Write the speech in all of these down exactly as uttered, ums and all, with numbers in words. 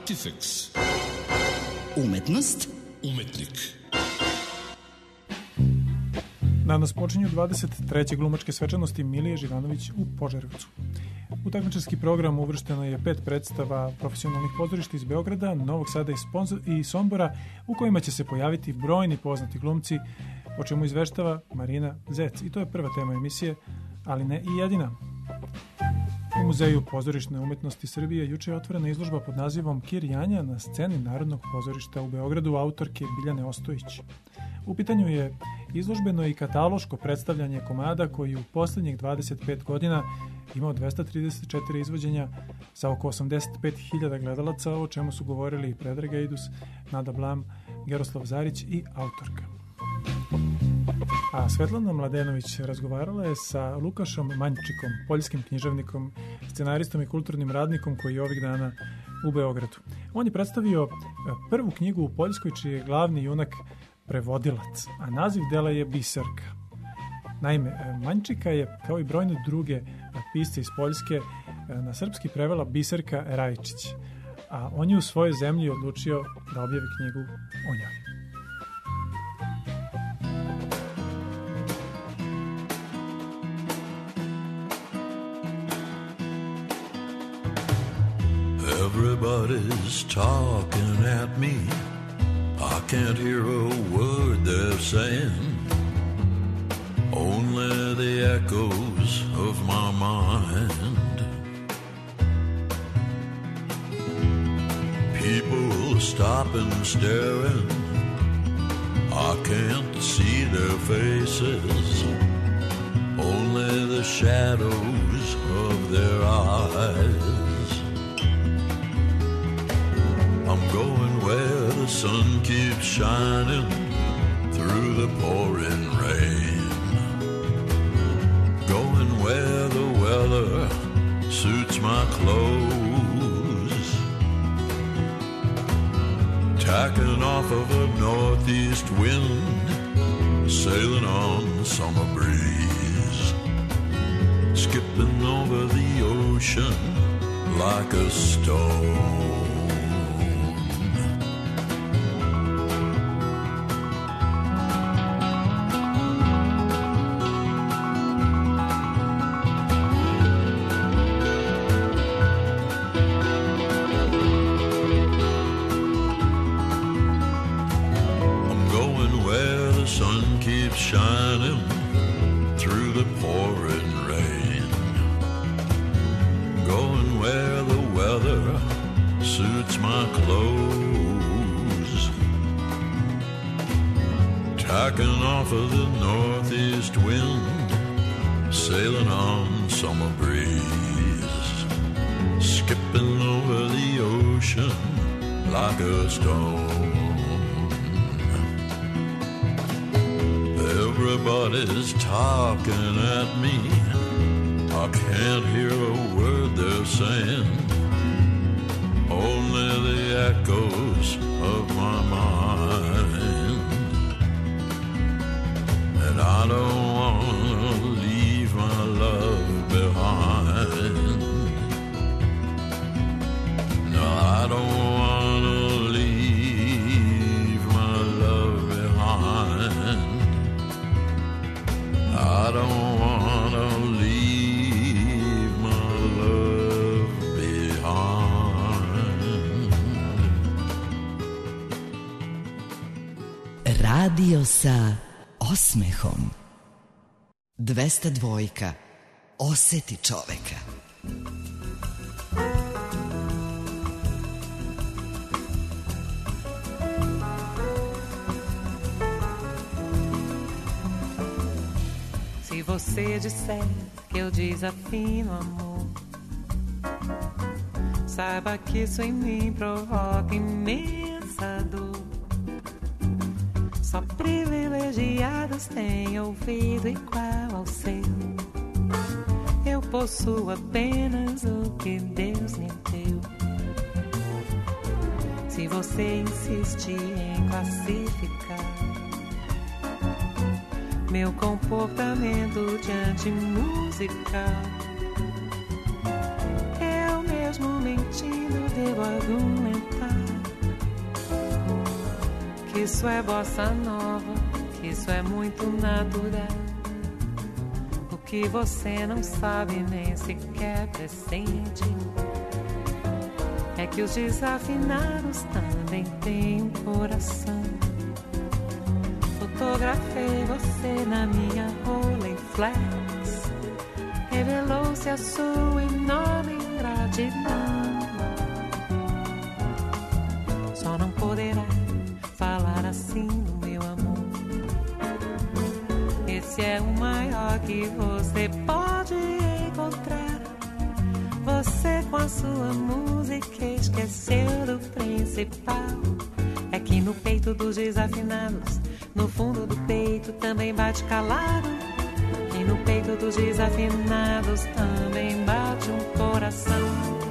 Artifex. Umetnost. Umetnik. Danas počinju dvadeset treće glumačke svečanosti Milije Živanović u Požarevcu. U takmičarski program uvršteno je pet predstava profesionalnih pozorišta iz Beograda, Novog Sada i Sombora, u kojima će se pojaviti brojni poznati glumci, o čemu izveštava Marina Zec. I to je prva tema emisije, ali ne i jedina. U Muzeju pozorišne umetnosti Srbije juče je otvorena izložba pod nazivom Kir Janja na sceni Narodnog pozorišta u Beogradu autorke Biljane Ostojić. U pitanju je izložbeno i kataloško predstavljanje komada koji u poslednjih dvadeset pet godina imao dvesta trideset četiri izvođenja sa oko osamdeset pet hiljada gledalaca, o čemu su govorili Predrag Ejdus, Nada Blam, Geroslav Zarić i autorka. A Svetlana Mladenović razgovarala je sa Lukašom Manjčikom, poljskim književnikom, scenaristom i kulturnim radnikom koji je ovih dana u Beogradu. On je predstavio prvu knjigu u Poljskoj čiji je glavni junak prevodilac, a naziv dela je Biserka. Naime, Manjčika je, kao i brojne druge pisce iz Poljske, na srpski prevela Biserka Rajčić, a on je u svojoj zemlji odlučio da objavi knjigu o njoj. Everybody's talking at me. I can't hear a word they're saying. Only the echoes of my mind. People stop and staring. I can't see their faces. Only the shadows of their eyes. I'm going where the sun keeps shining through the pouring rain. Going where the weather suits my clothes. Tacking off of a northeast wind, sailing on summer breeze. Skipping over the ocean like a stone. Shining through the pouring rain. Going where the weather suits my clothes. Tacking off of the northeast wind, sailing on summer breeze. Skipping over the ocean like a stone. Everybody's talking at me. I can't hear a word they're saying. Only the echoes of my mind. And I don't want to leave my love behind. No, I don't want to leave my love behind. I don't want to leave my love behind. Radio sa osmehom. dvesta dva. Oseti čoveka. Se você disser que eu desafino amor, saiba que isso em mim provoca imensa dor. Só privilegiados têm ouvido igual ao seu. Eu possuo apenas o que Deus me deu. Se você insiste em classificar meu comportamento diante música, eu mesmo mentindo devo argumentar que isso é bossa nova, que isso é muito natural. O que você não sabe nem sequer pressente é que os desafinados também têm um coração. Fotografei você na minha Rolleiflex, revelou-se a sua enorme ingratidão. Só não poderá falar assim do meu amor. Esse é o maior que você pode encontrar. Você com a sua música esqueceu do principal. É que no peito dos desafinados, no fundo do peito também bate calado. E no peito dos desafinados também bate um coração.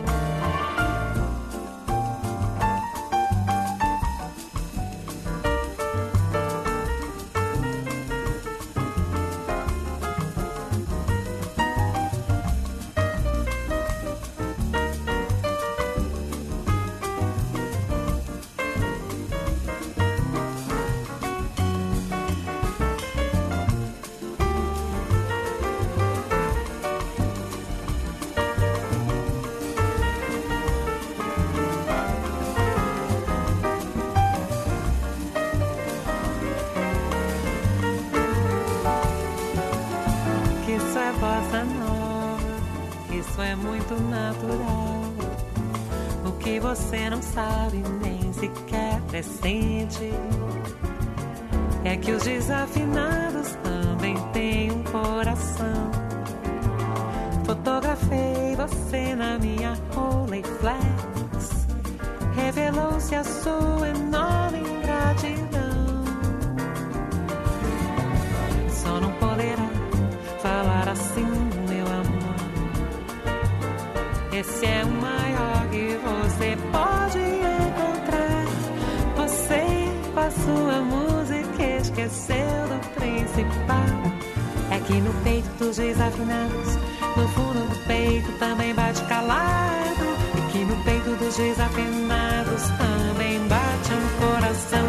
Você não sabe nem sequer pressente é que os desafinados também têm um coração. Fotografei você na minha Rolleiflex, revelou-se a sua enorme ingratidão. Só não poderá falar assim, meu amor. Esse é o maior que você pode encontrar. Você com a sua música esqueceu do principal. É que no peito dos desafinados, no fundo do peito também bate calado. E que no peito dos desafinados também bate um coração.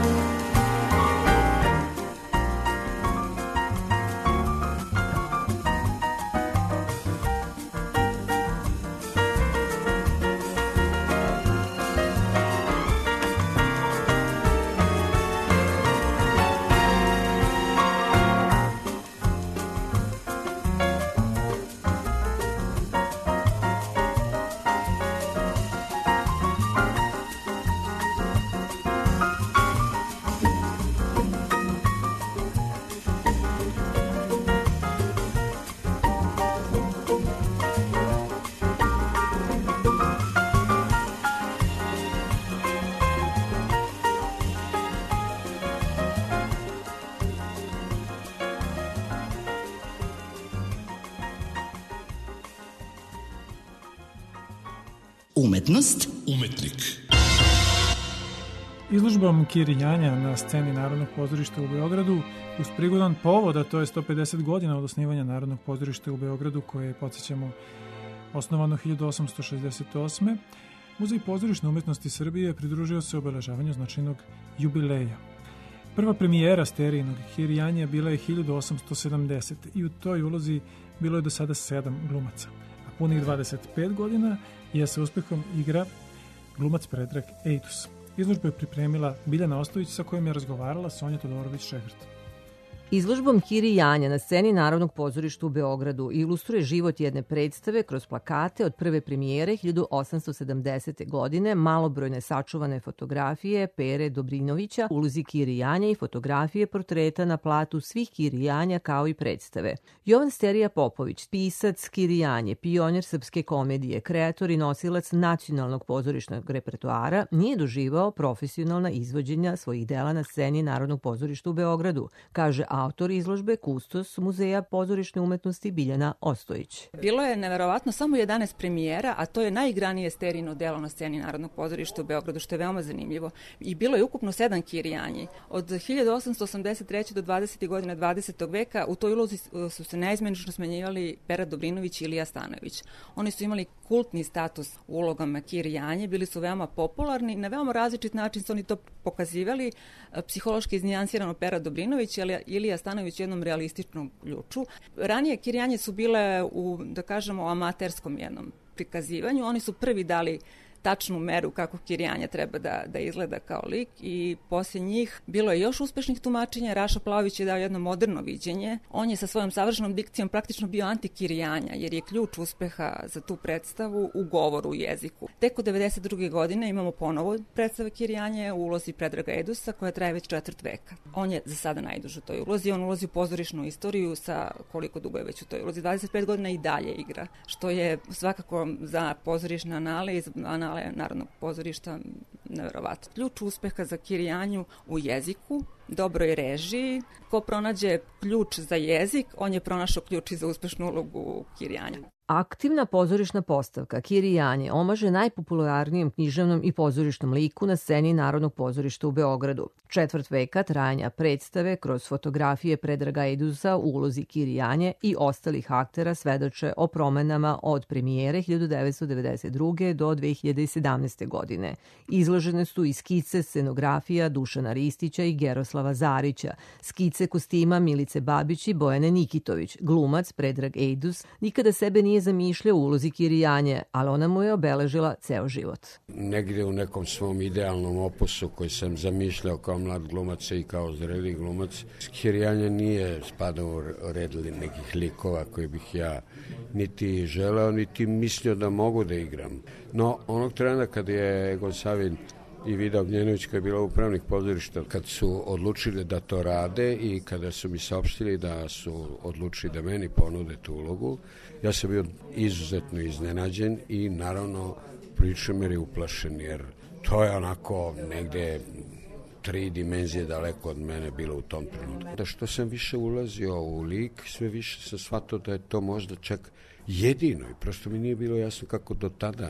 Umetnost, Umetnik. Izložbom Kirijanja na sceni Narodnog pozorišta u Beogradu uz prigodan povod, a to je sto pedeset godina od osnivanja Narodnog pozorišta u Beogradu, koje je, podsjećamo, osnovano hiljadu osamsto šezdeset osme. Muzej pozorišne umetnosti Srbije pridružio se obeležavanju značajnog jubileja. Prva premijera Sterijinog Kirijanja bila je hiljadu osamsto sedamdesete. i u toj ulozi bilo je do sada sedam glumaca. A punih dvadeset pet godina je sa uspehom igra glumac Predrag Ejtus. Izložbu je pripremila Biljana Ostojić, sa kojom je razgovarala Sonja Todorović-Šegrt. Izložbom Kirijanja na sceni Narodnog pozorišta u Beogradu ilustruje život jedne predstave kroz plakate od prve premijere hiljadu osamsto sedamdesete. godine, malobrojne sačuvane fotografije Pere Dobrinovića, ulozi Kirijanja i fotografije portreta na platu svih Kirijanja kao i predstave. Jovan Sterija Popović, pisac Kirijanje, pionir srpske komedije, kreator i nosilac nacionalnog pozorišnog repertoara, nije doživao profesionalna izvođenja svojih dela na sceni Narodnog pozorišta u Beogradu, kaže autor izložbe kustos Muzeja pozorišne umetnosti Biljana Ostojić. Bilo je neverovatno samo jedanaest premijera, a to je najigranije Sterino delo na sceni Narodnog pozorišta u Beogradu, što je veoma zanimljivo. I bilo je ukupno sedam Kirijanji. Od hiljadu osamsto osamdeset treće do dvadesetih godina dvadesetog veka u toj ulozi su se neizmenično smenjivali Pera Dobrinović i Ilija Stanojević. Oni su imali kultni status u ulogama Kirijanje, bili su veoma popularni, na veoma različit način su oni to pokazivali, psihološki iznijansirano Pera Dobrinović, ali Ilija Stanojević u jednom realističnom ključu. Ranije Kirijanje su bile u, da kažemo, amaterskom jednom prikazivanju, oni su prvi dali tačnu meru kako Kirijanja treba da, da izgleda kao lik i poslije njih bilo je još uspešnih tumačenja. Raša Plavović je dao jedno moderno viđenje. On je sa svojom savršenom dikcijom praktično bio anti-Kirijanja, jer je ključ uspeha za tu predstavu u govoru, u jeziku. Tek od devedeset druge godine imamo ponovo predstave Kirijanje u ulozi Predraga Edusa, koja traje već četvrt veka. On je za sada najduže u toj ulozi. On ulazi u pozorišnu istoriju sa koliko dugo je već u toj ulozi. dvadeset pet godina i dalje igra, što je svakako za pozorišne anale i anale Narodnog pozorišta neverovatno. Ključ uspeha za Kirijanju u jeziku, dobroj režiji. Ko pronađe ključ za jezik, on je pronašao ključ i za uspešnu ulogu Kirijanja. Aktivna pozorišna postavka Kirijanje omaže najpopularnijem književnom i pozorišnom liku na sceni Narodnog pozorišta u Beogradu. Četvrt veka trajanja predstave kroz fotografije Predraga Edusa u ulozi Kirijanje i ostalih aktera svedoče o promenama od premijere hiljadu devetsto devedeset druge do dve hiljade sedamnaeste. godine. Izložene su i skice scenografija Dušana Ristića i Geroslava Zarića, skice kostima Milice Babić i Bojane Nikitović. Glumac Predrag Edus nikada sebe nije zamišljao u ulozi Kirijanje, ali ona mu je obeležila ceo život. Negde u nekom svom idealnom opusu koji sam zamišljao kao mlad glumac i kao zreli glumac, Kirijanje nije spadao u red nekih likova koji bih ja niti želeo, niti mislio da mogu da igram. No, onog trena kad je Egon Savin i Vida Ognjenović, koja je bila upravnik pozorišta, kad su odlučili da to rade i kada su mi saopštili da su odlučili da meni ponude tu ulogu, ja sam bio izuzetno iznenađen i naravno prilično meri uplašen, jer to je onako negde tri dimenzije daleko od mene bilo u tom trenutku. Da što sam više ulazio u lik, sve više sam shvatio da je to možda čak jedino i prosto mi nije bilo jasno kako do tada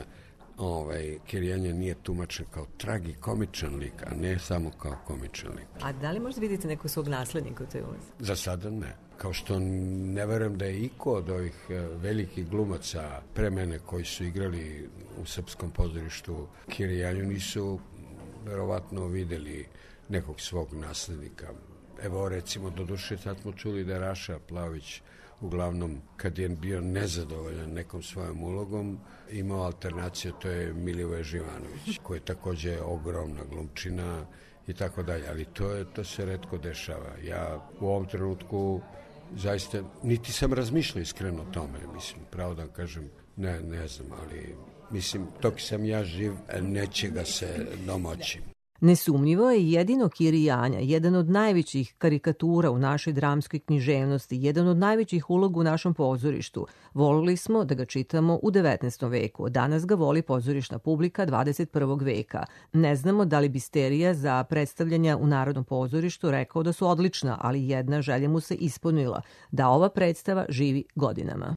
ovaj, Kirijanje nije tumačen kao tragikomičan lik, a ne samo kao komičan lik. A da li možda vidite nekog svog naslednika u toj ulozi? Za sada ne. Kao što ne verujem da je iko od ovih velikih glumaca pre mene koji su igrali u srpskom pozorištu Kirijanju nisu verovatno videli nekog svog naslednika. Evo recimo, do duše sad smo čuli da je Raša Plavović uglavnom kad je bio nezadovoljan nekom svojom ulogom imao alternaciju, to je Milivoje Živanović koji je takođe ogromna glumčina i tako dalje, ali to, je, to se retko dešava. Ja u ovom trenutku zaista niti sam razmišljao iskreno o tome, mislim, pravo da kažem, ne, ne znam, ali mislim, dok sam ja živ, neće ga se domoći. Nesumnjivo je jedino Kirijanja, jedan od najvećih karikatura u našoj dramskoj književnosti, jedan od najvećih uloga u našem pozorištu. Volili smo da ga čitamo u devetnaestom veku, danas ga voli pozorišna publika dvadeset prvog veka. Ne znamo da li Bisterija za predstavljanja u Narodnom pozorištu rekao da su odlična, ali jedna želja mu se ispunila, da ova predstava živi godinama.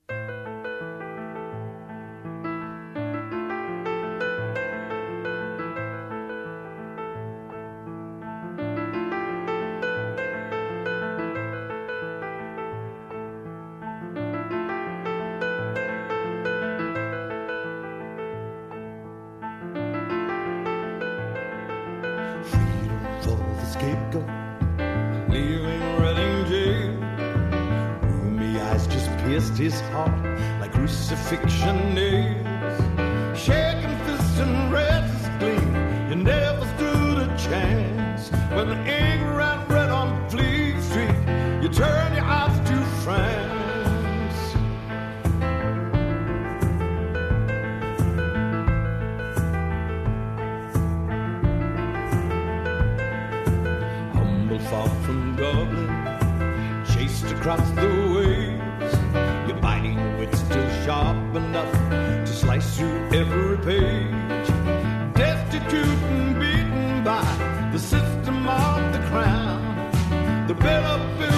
His heart like crucifixion nails, shaking fists and red as gleam. You never stood a chance when the ink ran red on Fleet Street. You turn your eyes to France. Humble far from Dublin, chased across the waves. Your biting wit's still sharp enough to slice through every page. Destitute and beaten by the system of the crown, the bill of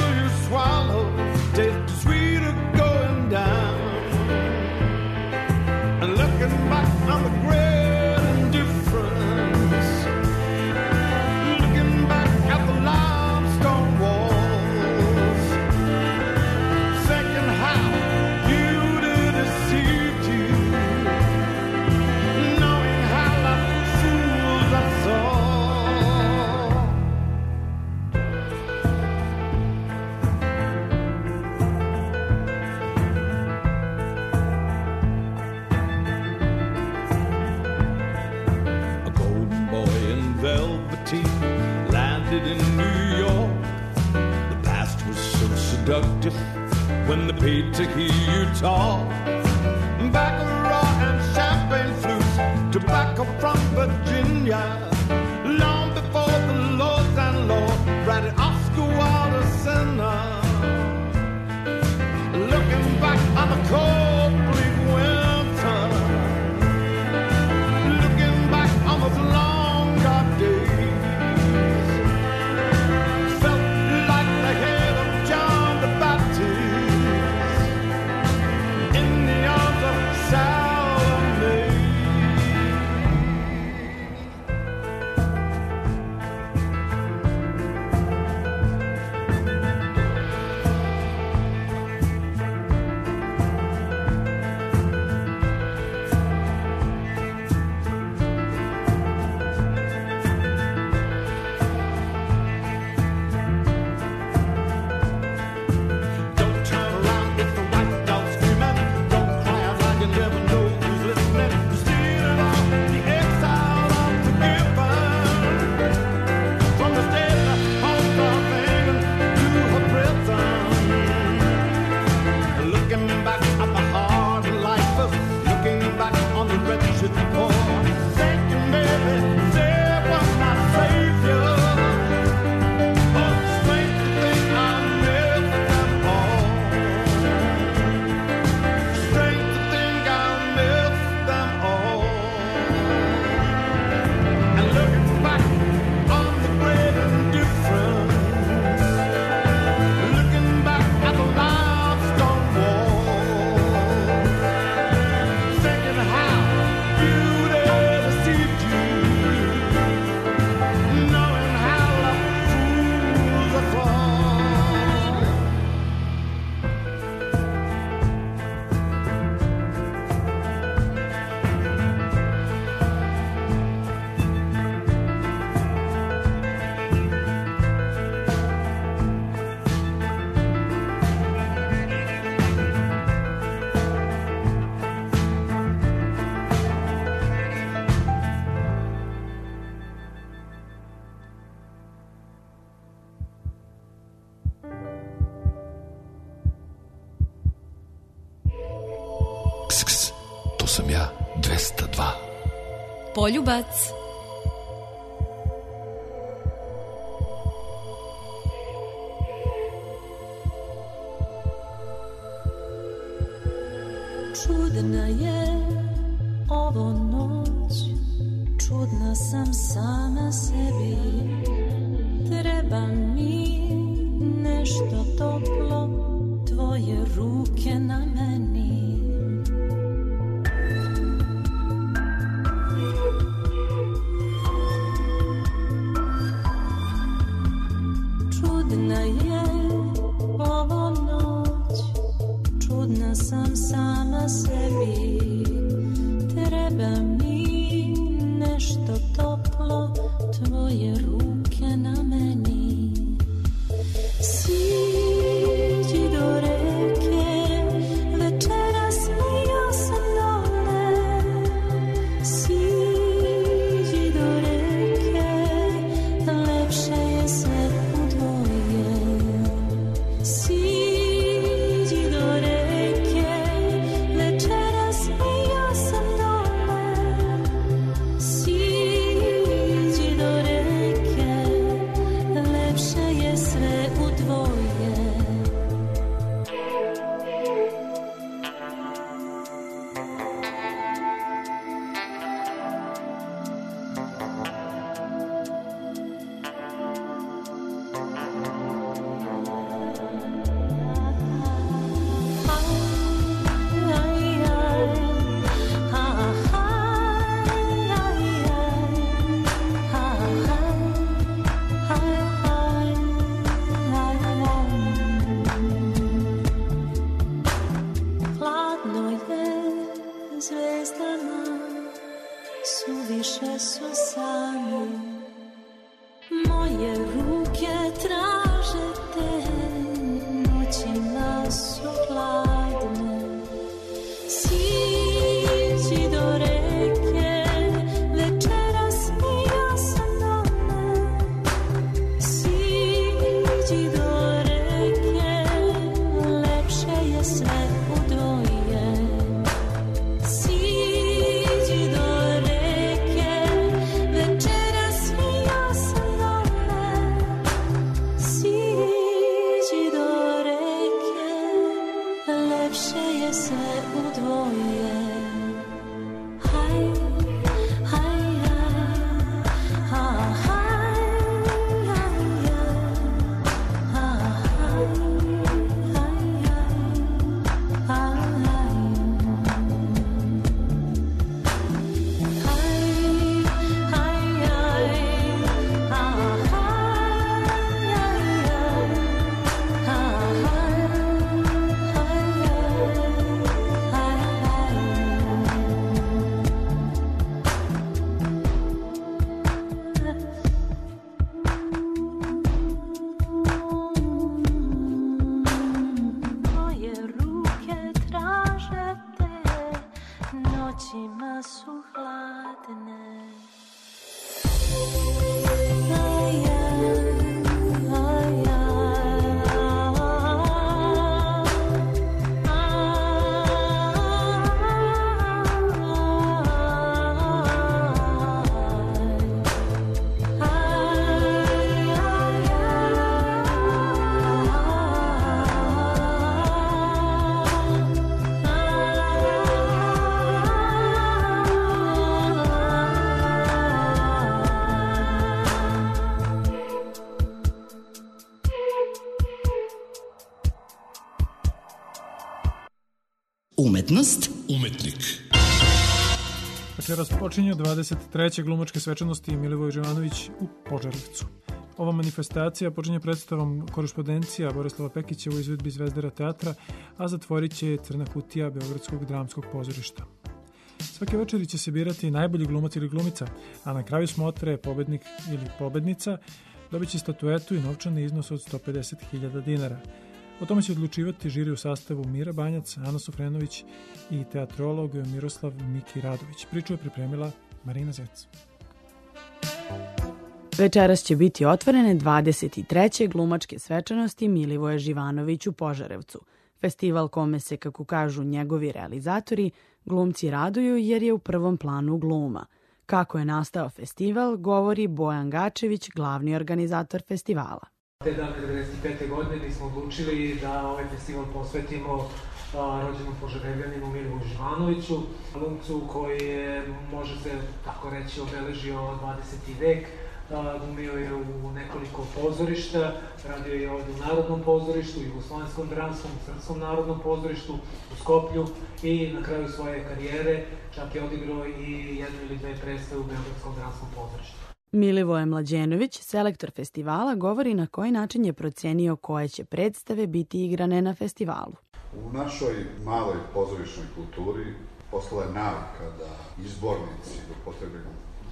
And looking back on the great indifference, looking back at the limestone walls, thinking how beauty deceived you, knowing how life fools us all. A golden boy in velveteen landed in New York. The past was so seductive when they paid to hear you talk. Baccarat and champagne flutes, tobacco from Virginia. Long before the lords and lords ran Oscar Wilde sinner. Looking back on the cold, bleak winter, looking back on those long dark days, felt like the head of John the Baptist in the arms of Salome. Don't turn around if the white dog's screaming. Don't cry out loud, you never know who's listening. You steal it all, the exile unforgiven. From the state of home of England to her prison. Looking back at the hard life, looking back on the wretched poor. Thinking maybe they was my savior. Oh, strange to think I missed them all. Strange to think I missed them all. And looking back on the great indifference, looking back at the limestone walls, thinking how beauty deceived you, knowing how love fools us all. Ks, ks, to sam ja, dvesta dva. Poljubac. Čudna je ovo noć, čudna sam sama sebi. Treba mi nešto toplo, tvoje ruke na meni. Čudna je ovo noć, čudna sam sama sebi. Treba mi nešto toplo, tvoje ruke na meni. Siđi do reke, večera suviše su sami. Moje ruke traže te, noćima su hladne. Siđi do reke, večeras i ja sam dole. Siđi do reke, lepše je sve u dvoje. Siđi do reke, večeras i ja sam dole. Siđi do reke, lepše je sve u dvoje. Haj, haj, haj, ha, haj, haj, ha, haj, haj, moje ruke traže te, noćima su hladne. Aj, aj, aj, Umetnost, Umetnik. Večeras počinju dvadeset treće glumačke svečanosti Milivoj Živanović u Požarevcu. Ova manifestacija počinje predstavom Korespondencija Borislava Pekića u izvedbi Zvezdara teatra, a zatvorit će Crna kutija Beogradskog dramskog pozorišta. Svake večeri će se birati najbolji glumac ili glumica, a na kraju smotre pobednik ili pobednica dobit će statuetu i novčani iznos od sto pedeset hiljada dinara. O tome će odlučivati žiri u sastavu Mira Banjac, Ana Sofrenović i teatrolog Miroslav Miki Radović. Priču je pripremila Marina Zec. Večeras će biti otvorene dvadeset treće glumačke svečanosti Milivoja Živanović u Požarevcu. Festival kome se, kako kažu njegovi realizatori, glumci raduju jer je u prvom planu gluma. Kako je nastao festival, govori Bojan Gačević, glavni organizator festivala. Te davne devedeset pete. godine mi smo odlučili da ovaj festival posvetimo a, rođenom Požarevljaninu Milivoju Živanoviću, glumcu koji je, može se tako reći, obeležio dvadeseti vek. Glumio je u nekoliko pozorišta, radio je ovdje u Narodnom pozorištu, Jugoslovenskom dramskom, Srpskom narodnom pozorištu, u Skoplju i na kraju svoje karijere čak je odigrao i jednu ili dve predstave u Beogradskom dramskom pozorištu. Milivoje Mlađenović, selektor festivala, govori na koji način je procenio koje će predstave biti igrane na festivalu. U našoj maloj pozorišnoj kulturi postala je navika da izbornici, da upotrebimo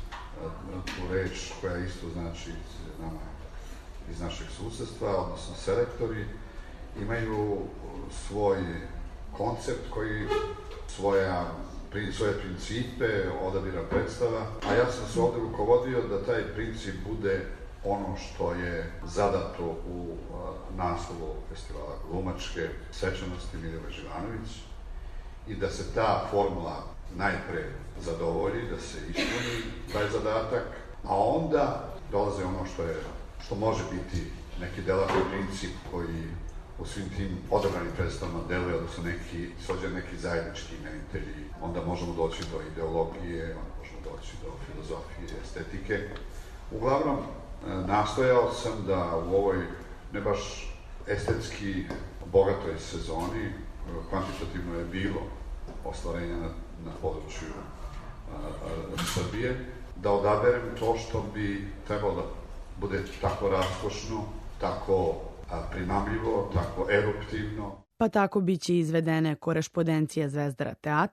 tu reč koja isto znači nama iz našeg susjedstva, odnosno selektori, imaju svoj koncept koji svoja svoje principe odabira predstava, a ja sam se ovdje rukovodio da taj princip bude ono što je zadato u uh, naslovu festivala glumačke svečanosti Milivoj Živanović i da se ta formula najpre zadovolji, da se ispuni taj zadatak, a onda dolaze ono što je, što može biti neki delatni princip koji u svim tim odabranim predstavama deluje, odnosno neki, sođe neki zajednički imenitelji. Onda možemo doći do ideologije, onda možemo doći do filozofije, estetike. Uglavnom, nastojao sam da u ovoj ne baš estetski bogatoj sezoni, kvantitativno je bilo ostvarenja na, na području a, a, Srbije, da odaberem to što bi trebalo da bude tako raskošno, tako primamljivo, tako eruptivno. Pa tako biće izvedene Korespondencija Zvezdara teatra,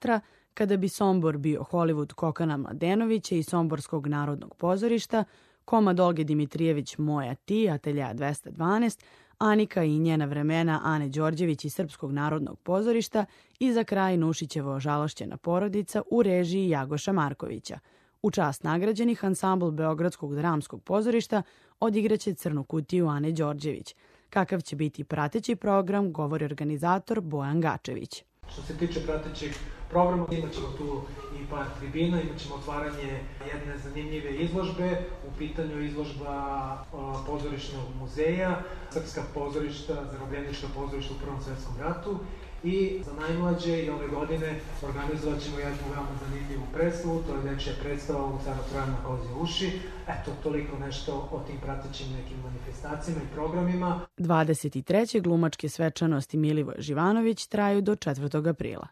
Kada bi Sombor bio Hollywood Kokana Mladenovića i Somborskog narodnog pozorišta, komad Olge Dimitrijević Moja ti, Atelja dvesta dvanaest, Anika i njena vremena Ane Đorđević iz Srpskog narodnog pozorišta i za kraj Nušićevo ožalošćena porodica u režiji Jagoša Markovića. U čast nagrađenih ansambl Beogradskog dramskog pozorišta odigraće Crnu kutiju Ane Đorđević. Kakav će biti prateći program, govori organizator Bojan Gačević. Što se tiče pratećeg programa, imat ćemo tu i par tribina, imat ćemo otvaranje jedne zanimljive izložbe. U pitanju izložba pozorišnog muzeja, Srpska pozorišta, zarobljenička pozorišta u Prvom svetskom ratu. I za najmlađe i ove godine organizovat ćemo jednu veoma zanimljivu predstavu, to je dečija predstava u Cara Trojana kozje uši. Eto, toliko nešto o tim pratećim nekim manifestacijama i programima. dvadeset treće glumačke svečanosti Milivoje Živanović traju do četvrtog aprila.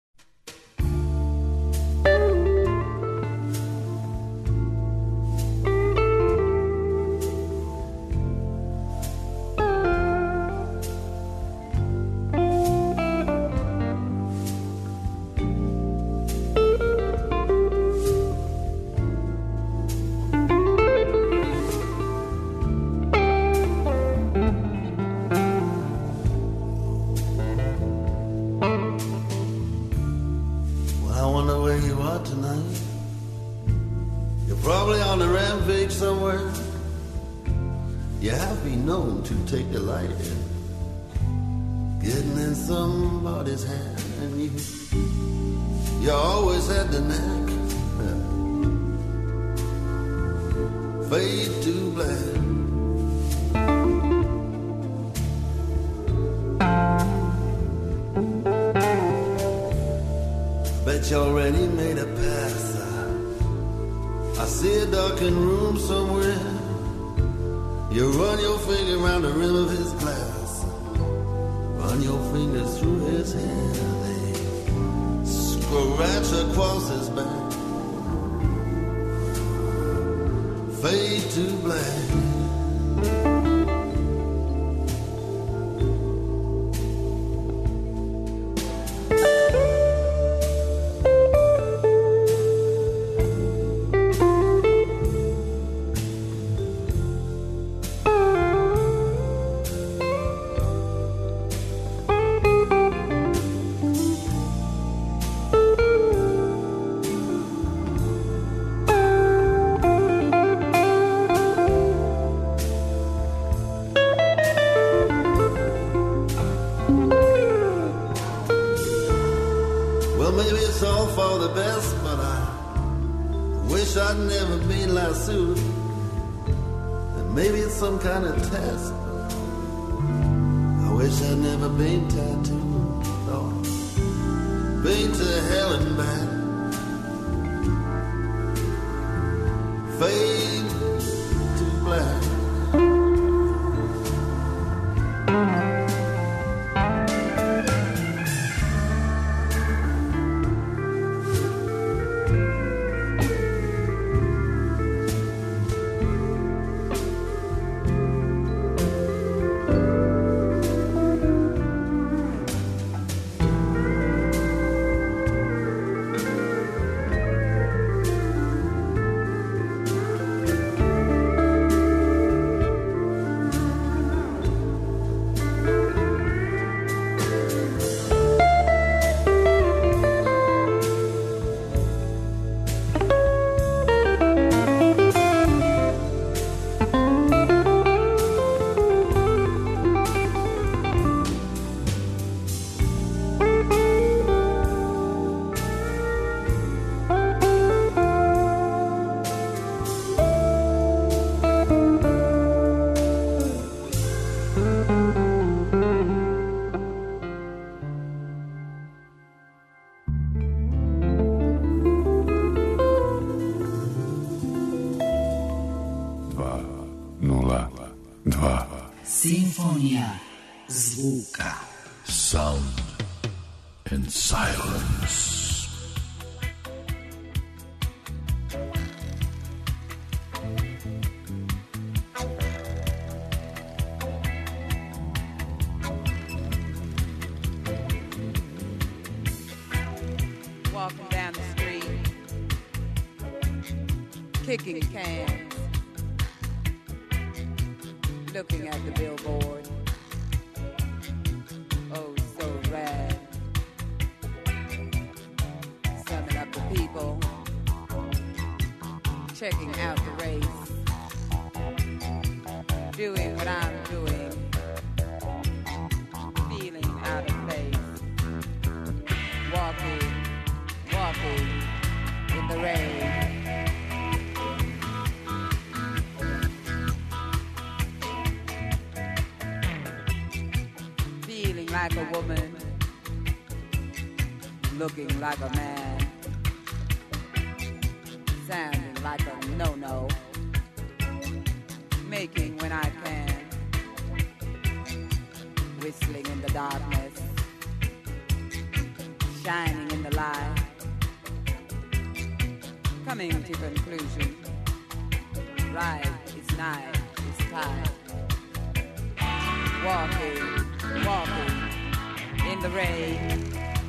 Take delight in getting in somebody's hand, and you you always had the knack. Fade to black. Bet you already made a pass. I see a darkened room somewhere. You run your finger around the rim of his glass, run your fingers through his hair, they scratch across his back, fade to black. Kind of test. I wish I'd never been tattooed or been to hell and back. Fade to black. Simfonija zvuka. Sound and silence. Welcome down the street, kicking cans, looking at the billboard. Oh, so rad. Summing up the people, checking out the race, doing what I'm doing, feeling out of place, walking, walking in the rain. Feeling like a woman, looking like a man, sounding like a no-no, making when I can, whistling in the darkness, shining in the light, coming to conclusion, right is night, is time, walking, walking in the rain.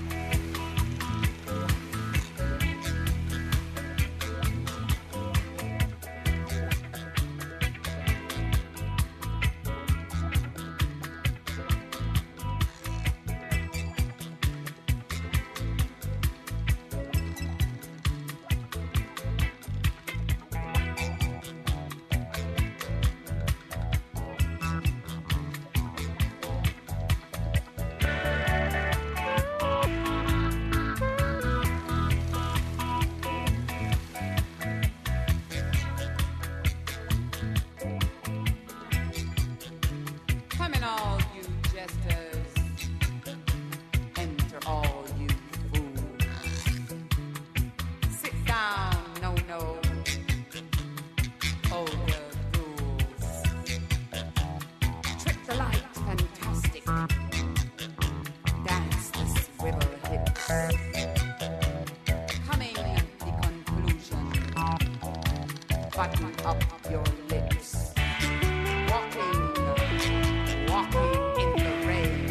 Button up your lips. Walking, walking in the rain.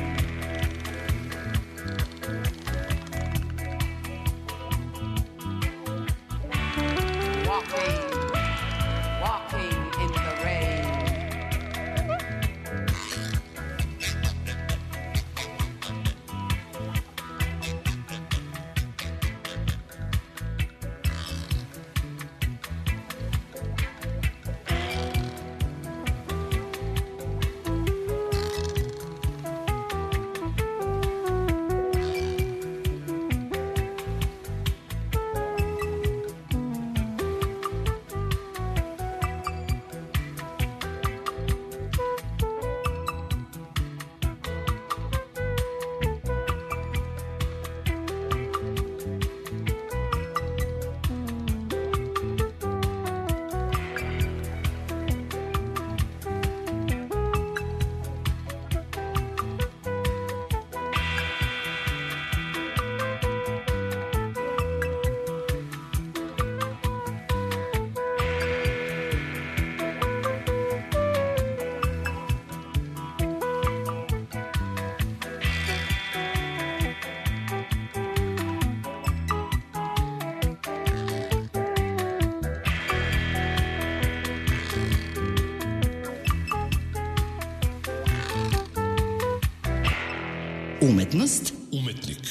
Walking, walking in the rain. Umetnost, umetnik.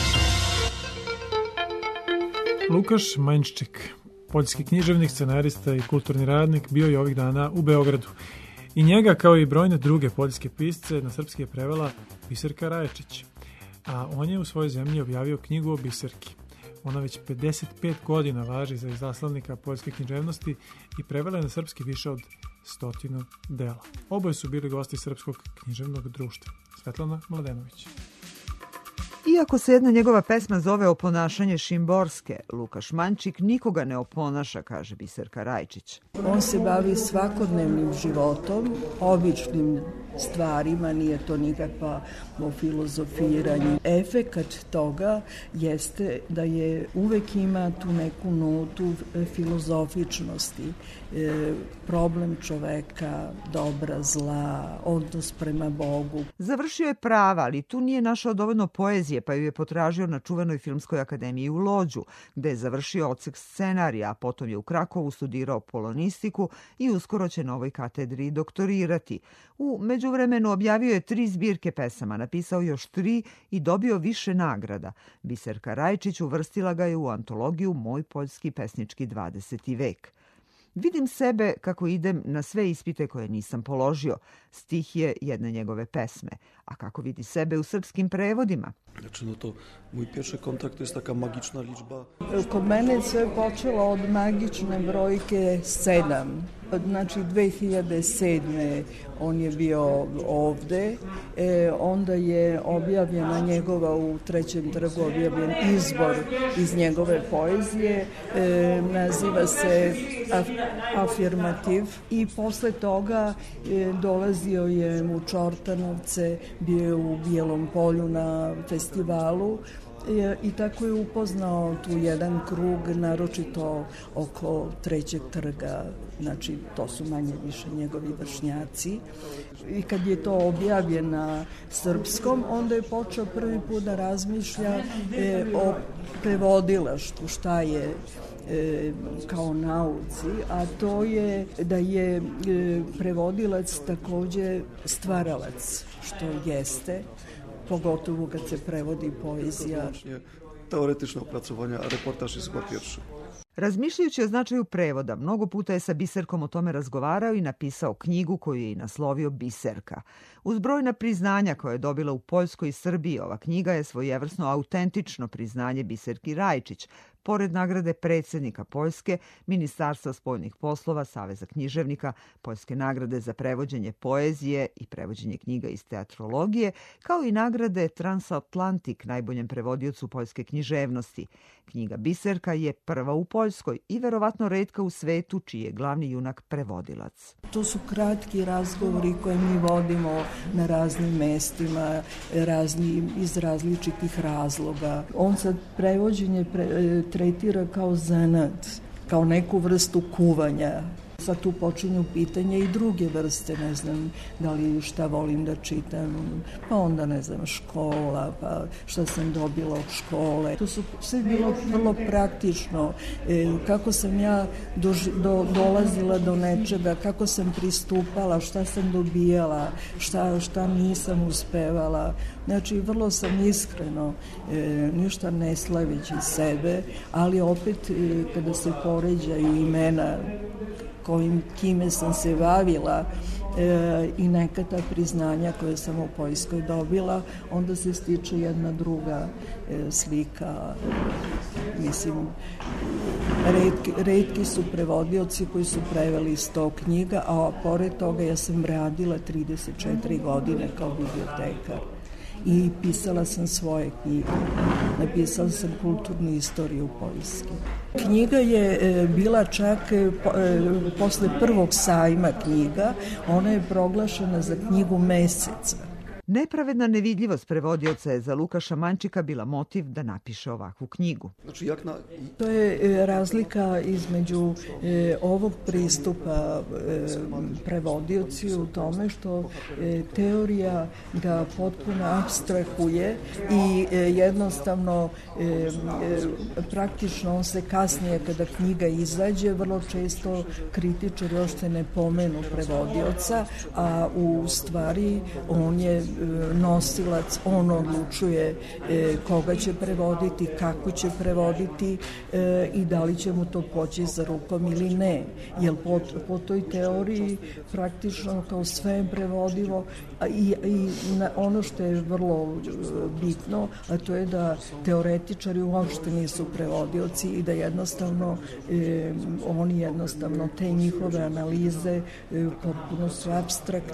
Lukaš Manjšček, poljski književnik, scenarista i kulturni radnik, bio je ovih dana u Beogradu. I njega, kao i brojne druge poljske pisce, na srpski je prevela Biserka Rajačić. A on je u svojoj zemlji objavio knjigu o Biserki. Ona već pedeset pet godina važi za izaslavnika poljske književnosti i prevela je na srpski više od stotinu dela. Oboje su bili gosti Srpskog književnog društva. Svetlana Mladenović. Iako se jedna njegova pesma zove Oponašanje Šimborske, Lukaš Manjčik nikoga ne oponaša, kaže Biserka Rajčić. On se bavi svakodnevnim životom, običnim stvarima, nije to nikakva filozofiranje. Efekat toga jeste da je uvek ima tu neku notu filozofičnosti, e, problem čoveka, dobra, zla, odnos prema Bogu. Završio je prava, ali tu nije našao dovoljno poezije, pa ju je potražio na čuvenoj Filmskoj akademiji u Lođu, gde je završio odsek scenarija, a potom je u Krakovu studirao polonistiku i uskoro će na ovoj katedri doktorirati. U međuvremenu objavio je tri zbirke pesama, napisao još tri i dobio više nagrada. Biserka Rajčić uvrstila ga je u antologiju Moj poljski pesnički dvadeseti vek. Vidim sebe kako idem na sve ispite koje nisam položio. Stih je jedne njegove pesme. A kako vidi sebe u srpskim prevodima? Znači, no to mój pierwszy kontakt to jest taka magična liczba. Kod mene je sve počelo od magične brojke sedam. Znači, dve hiljade sedme on je bio ovde, e, onda je objavljena njegova u Trećem trgu objavljen izbor iz njegove poezije, e, naziva se af, Afirmativ i posle toga e, dolazio je u Čortanovce, bio je u Bijelom Polju na festivalu, i tako je upoznao tu jedan krug, naročito oko Trećeg trga, znači to su manje više njegovi vršnjaci. I kad je to objavljeno na srpskom, onda je počeo prvi put da razmišlja e, o prevodilaštvu, šta je e, kao nauci, a to je da je e, prevodilac takođe stvaralac, što jeste, pogotovo kad se prevodi poezija. Teoretyczne opracowania, a reportaż jest chyba pierwszy. Razmišljajući o značaju prevoda, mnogo puta je sa Biserkom o tome razgovarao i napisao knjigu koju je i naslovio Biserka. Uz brojna priznanja koje je dobila u Poljskoj i Srbiji, ova knjiga je svojevrsno autentično priznanje Biserki Rajčić, pored nagrade predsjednika Poljske, Ministarstva spoljnih poslova, Saveza književnika, Poljske nagrade za prevođenje poezije i prevođenje knjiga iz teatrologije, kao i nagrade Transatlantik najboljem prevodiocu poljske književnosti. Knjiga Biserka je prva u Poljskoj i verovatno retka u svetu čiji je glavni junak prevodilac. To su kratki razgovori koje mi vodimo na raznim mestima, razni, iz različitih razloga. On sad prevođenje pre, tretira kao zanat, kao neku vrstu kuvanja. Sad tu počinju pitanja i druge vrste, ne znam da li šta volim da čitam, pa onda ne znam škola, pa šta sam dobila od škole. To su sve bilo vrlo praktično, e, kako sam ja doži, do, dolazila do nečega, kako sam pristupala, šta sam dobijala, šta, šta nisam uspevala. Znači, vrlo sam iskreno, e, ništa ne slavići sebe, ali opet e, kada se poređaju imena kojim, kime sam se bavila e, i neka ta priznanja koje sam u Poljskoj dobila, onda se stiče jedna druga e, slika. Mislim, retki, retki su prevodioci koji su preveli sto knjiga, a pored toga ja sam radila trideset četiri godine kao bibliotekar. I pisala sam svoje knjige. Napisala sam kulturnu istoriju Poljske. Knjiga je e, bila čak e, po, e, posle prvog sajma knjiga, ona je proglašena za knjigu meseca. Nepravedna nevidljivost prevodioca je za Lukaša Mančika bila motiv da napiše ovakvu knjigu. Znači, jak na... To je e, razlika između e, ovog pristupa e, prevodioci u tome što e, teorija ga potpuno apstrahuje i e, jednostavno e, e, praktično on se kasnije kada knjiga izađe vrlo često kritičari uopšte ne pomenu prevodioca, a u stvari on je nosilac, on odlučuje e, koga će prevoditi, kako će prevoditi e, i da li će mu to poći za rukom ili ne. Jer po, po toj teoriji praktično kao sve je prevodivo a i, i na, ono što je vrlo bitno, a to je da teoretičari uopšte nisu prevodioci i da jednostavno e, oni jednostavno te njihove analize e, potpuno su apstraktne.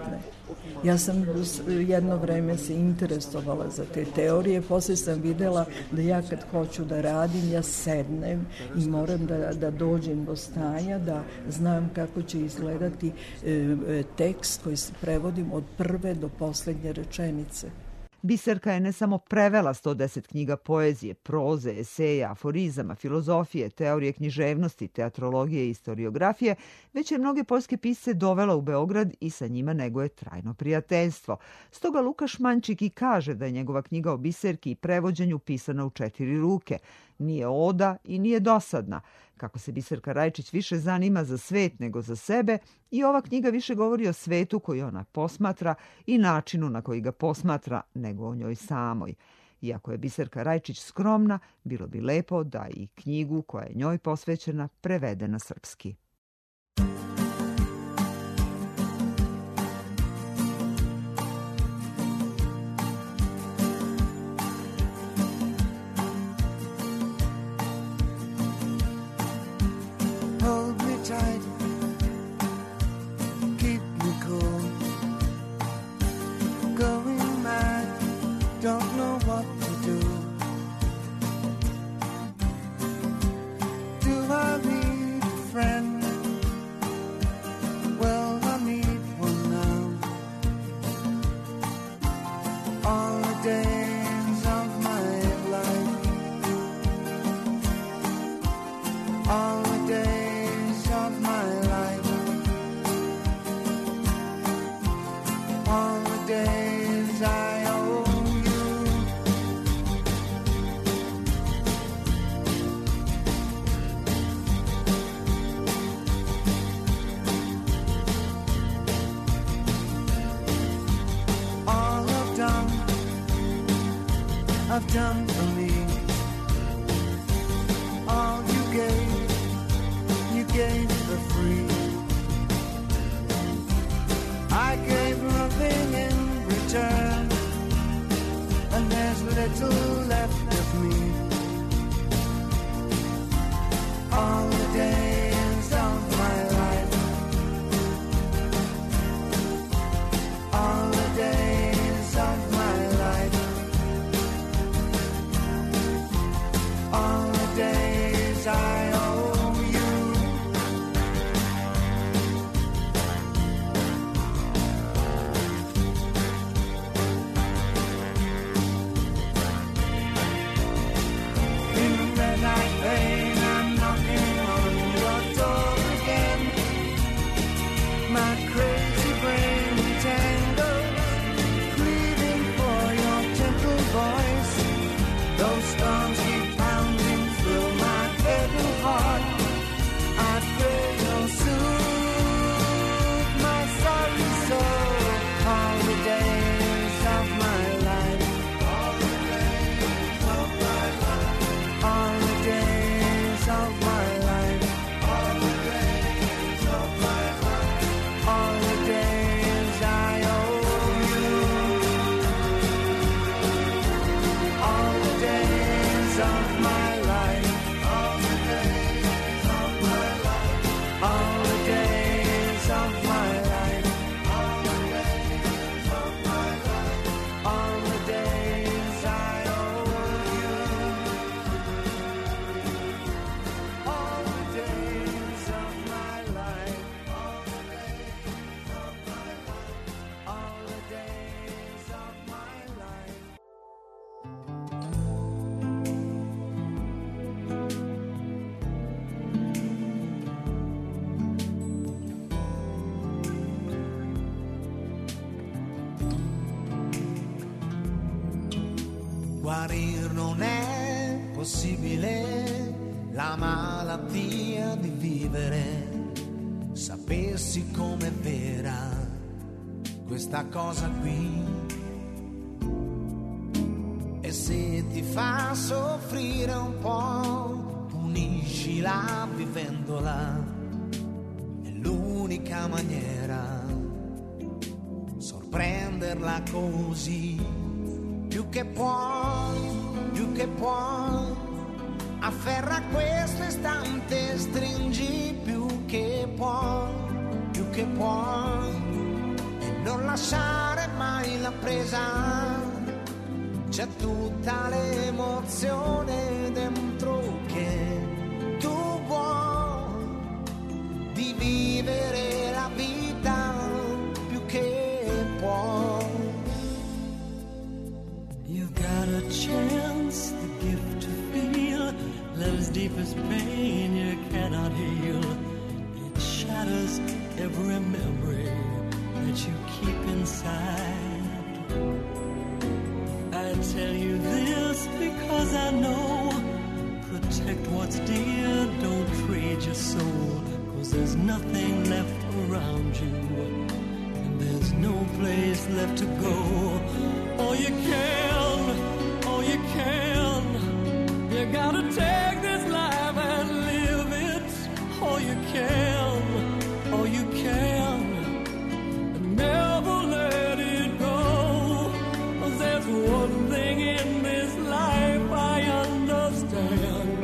Ja sam jedno vreme se interesovala za te teorije, posle sam videla da ja kad hoću da radim, ja sednem i moram da, da dođem do stanja, da znam kako će izgledati e, tekst koji prevodim od prve do poslednje rečenice. Biserka je ne samo prevela sto deset knjiga poezije, proze, eseja, aforizama, filozofije, teorije književnosti, teatrologije i istoriografije, već je mnoge poljske pisce dovela u Beograd i sa njima neguje trajno prijateljstvo. Stoga Lukaš Mančik i kaže da je njegova knjiga o biserki i prevođenju pisana u četiri ruke. Nije oda i nije dosadna. Kako se Biserka Rajčić više zanima za svet nego za sebe, i ova knjiga više govori o svetu koji ona posmatra i načinu na koji ga posmatra nego o njoj samoj. Iako je Biserka Rajčić skromna, bilo bi lepo da i knjigu koja je njoj posvećena prevede na srpski. I've done for me. All you gave, you gave for free. I gave nothing in return, and there's little left of me. All the days of my life, all the days of my life, all the days I owe you. In the red light lane, I'm knocking on your door again. My crazy brain tangles, pleading for your gentle voice. Those storms keep pounding through my head and heart. I pray you'll soothe my sorry soul. All the days of my life, all the days of my life, all the days of my life, all the days of my life, all the days I owe you, all the days of my life, all the days of my life, all the days of my life, all the days of my life, all the days I owe you, all the days of my life, all the days of my life, all the days of my life. Guarir non è possibile, la malattia di vivere. Sapessi com'è vera questa cosa qui. E se ti fa soffrire un po', puniscila vivendola. È l'unica maniera, sorprenderla così. Più che puoi, più che puoi, afferra questo istante, stringi più che puoi, più che puoi, e non lasciare mai la presa, c'è tutta l'emozione dentro che tu vuoi di vivere la vita più che puoi. You've got a chance, the gift to feel love's deepest pain you cannot heal. It shatters every memory that you keep inside. I tell you this because I know, protect what's dear, don't trade your soul, 'cause there's nothing left around you, and there's no place left to go. All you can, all you can, you gotta take this life and live it. All you can, all you can, and never let it go. 'Cause there's one thing in this life I understand.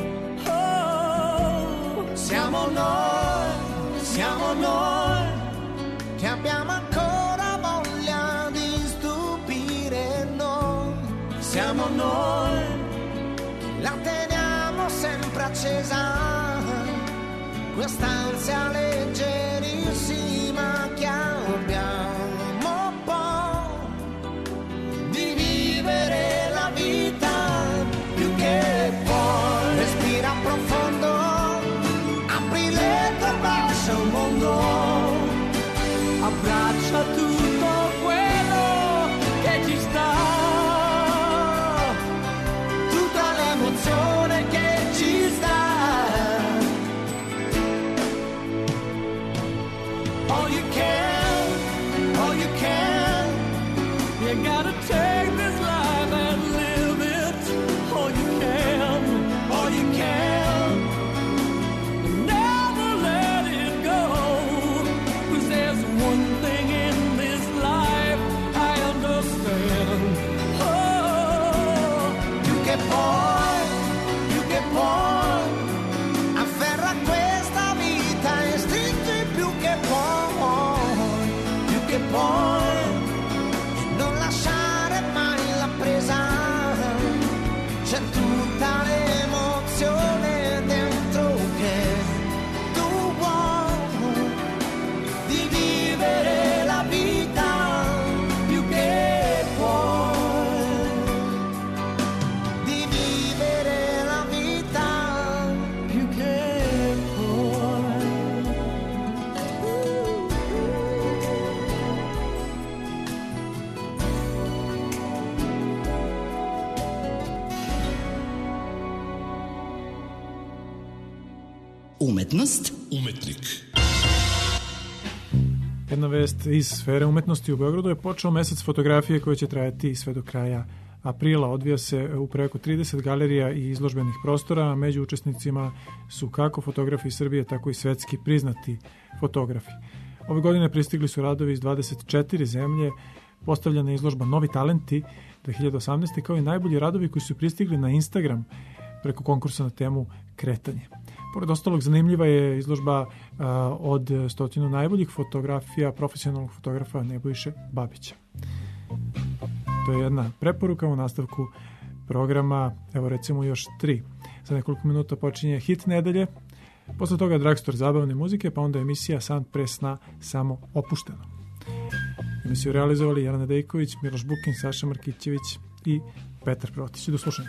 Oh, siamo noi, siamo noi, che abbiamo ancora voglia di stupire noi. Siamo noi, la teniamo sempre accesa, quest'ansia leggerissima che abbiamo poi di vivere la vita più che puoi. Respira profondo, apri le tue braccia al mondo, abbraccia tutto quello che ci sta, tutta l'emozione che ci sta. All you can, all you can, you gotta take this life and live it. All you can, all you can, never let it go. 'Cause there's one thing in this life I understand. Oh, più che puoi, più che puoi, afferra questa vita e stringi più che puoi, più che puoi, e non lasciare mai la presa, c'è tutta l'emozione dentro che tu vuoi di vivere la vita più che puoi, di vivere la vita più che puoi. Umetnost, umetnik. Jedna vest iz sfere umetnosti u Beogradu je počeo mesec fotografije koji će trajati sve do kraja aprila. Odvija se u preko trideset galerija i izložbenih prostora, a među učesnicima su kako fotografi iz Srbije, tako i svetski priznati fotografi. Ove godine pristigli su radovi iz dvadeset četiri zemlje, postavljena je izložba Novi talenti dve hiljade osamnaeste kao i najbolji radovi koji su pristigli na Instagram preko konkursa na temu kretanje. Pored ostalog, zanimljiva je izložba uh, od stotinu najboljih fotografija profesionalnog fotografa Nebojše Babića. To je jedna preporuka u nastavku programa, evo recimo još tri. Za nekoliko minuta počinje hit nedelje, posle toga Dragstor zabavne muzike, pa onda emisija San pre sna samo opušteno. Emisiju realizovali Jelena Dejković, Miloš Bukin, Saša Markićević i Petar Protić. Do slušanja.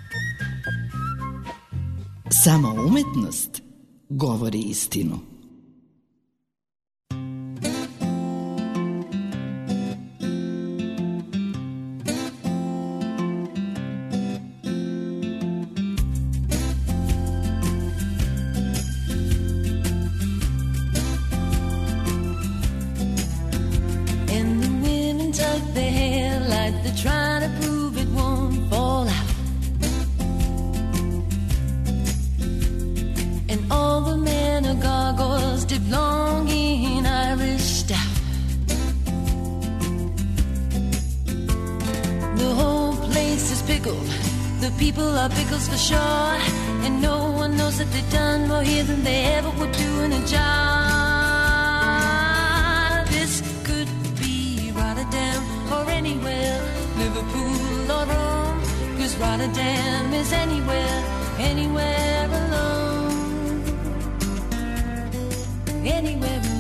Samo umetnost govori istinu. And the women tuck their hair like they're trying to prove it won't fall out. And all the men are gargoyles dipped long in Irish stout. The whole place is pickled, the people are pickles for sure, and no one knows that they've done more here than they ever would do in a job. This could be right anywhere, Liverpool or Rome, 'cause Rotterdam is anywhere, anywhere alone, anywhere alone.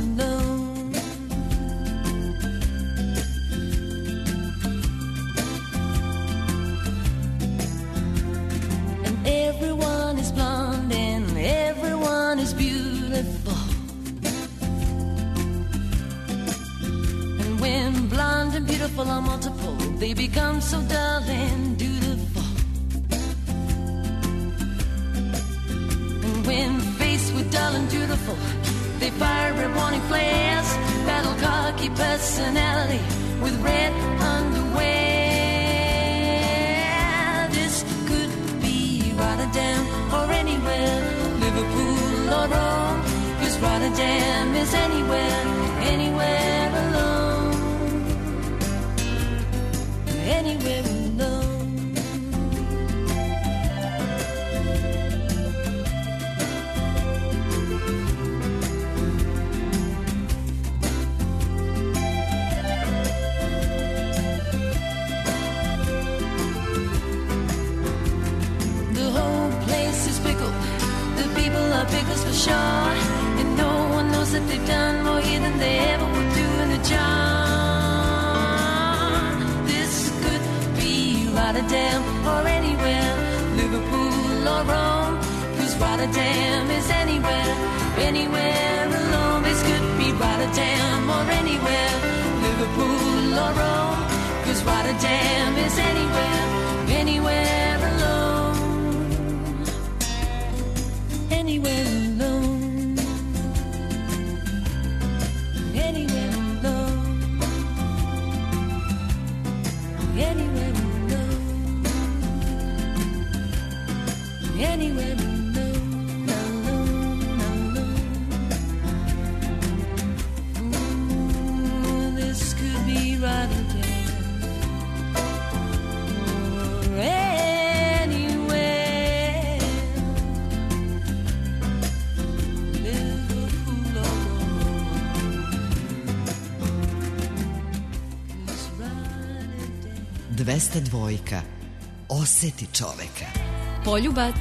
And everyone is blonde and everyone is beautiful. And when blonde and beautiful are multiple, they become so dull and dutiful. And when faced with dull and dutiful, they fire red warning flares, battle cocky personality with red underwear. This could be Rotterdam or anywhere, Liverpool or Rome, 'cause Rotterdam is anywhere, anywhere alone, anywhere alone. The whole place is pickled, the people are pickles for sure, and no one knows that they've done more here than they ever would do in a jar. This could be Rotterdam or anywhere, Liverpool or Rome, 'cause Rotterdam is anywhere, anywhere alone. This could be Rotterdam or anywhere, Liverpool or Rome, 'cause Rotterdam is anywhere, anywhere alone, anywhere alone, anywhere alone, anywhere alone, anywhere alone, alone, alone. Ooh, this could be Rotterdam or anywhere, Liverpool or Rome, 'cause Rotterdam. dvesta dva. Oseti čoveka. Poljubac.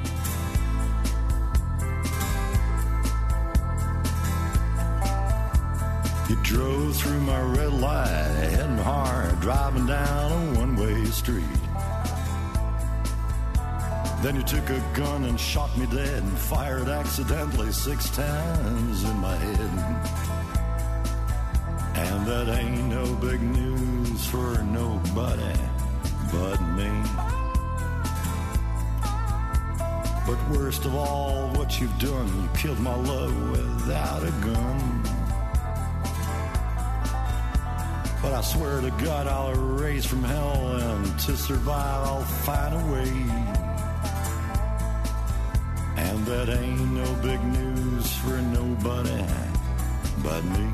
You drove through my red light, heading hard, driving down a one-way street. Then you took a gun and shot me dead and fired accidentally six times in my head. And that ain't no big news for nobody but me. But worst of all, what you've done, you killed my love without a gun. But I swear to God I'll erase from hell, and to survive I'll find a way. And that ain't no big news for nobody but me.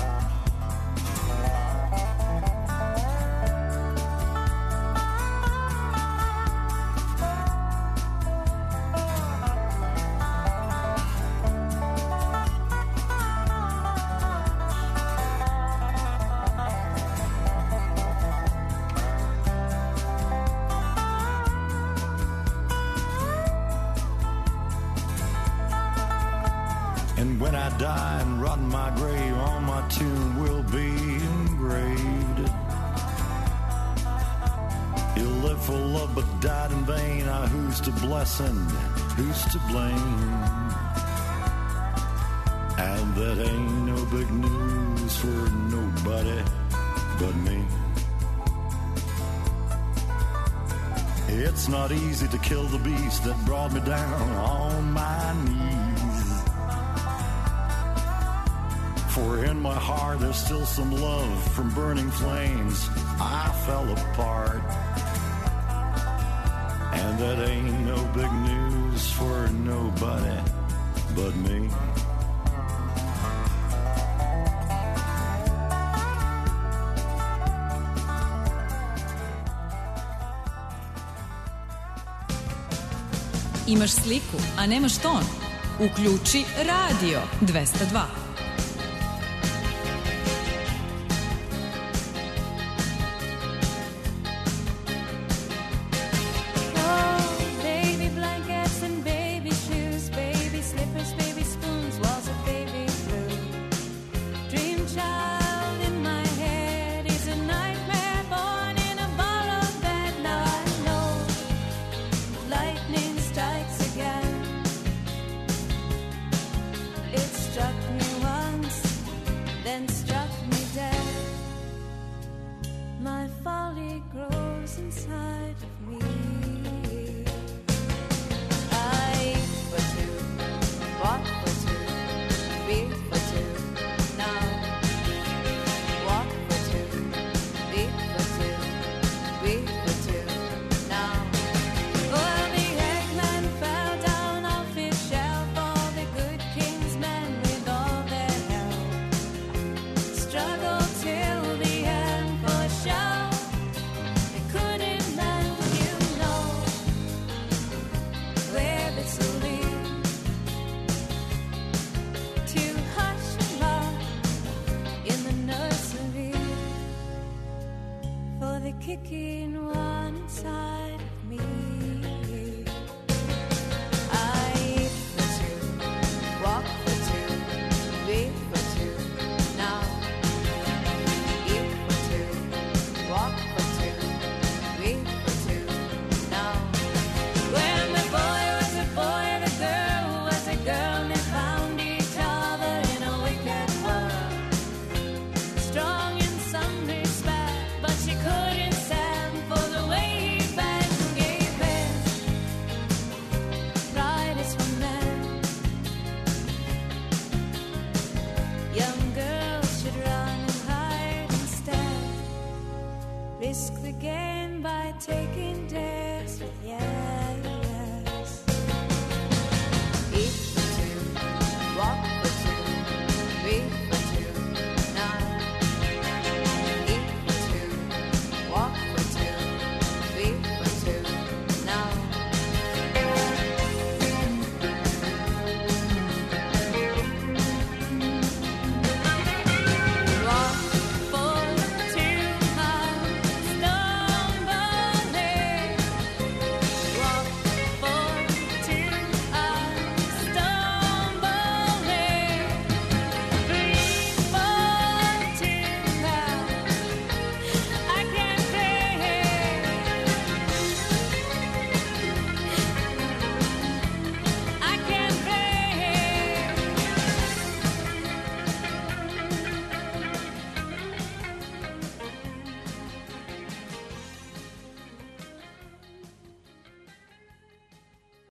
And when I die and rot in my grave, on my tomb will be engraved. You lived for love but died in vain. Ah, who's to bless and who's to blame? And that ain't no big news for nobody but me. It's not easy to kill the beast that brought me down on my knees. For in my heart there's still some love from burning flames. I fell apart. And that ain't no big news for nobody but me. Imaš sliku, a nemaš ton? Uključi Radio dvesta dva. then struck me dead. My folly grows inside of me. I eat for two, walk for two, beat for two, now. Walk for two, beat for two, beat for two, now. Well, the eggman fell down off his shelf, all the good king's men with all their help struggled till the end for show. They couldn't mend, you know, where this will lead. To hush and love in the nursery for the kicking one inside of me. I eat for two, walk for two, beat for two, now. Eat for two, walk for two, beat for two, now. When the boy was a boy, the girl was a girl, and if I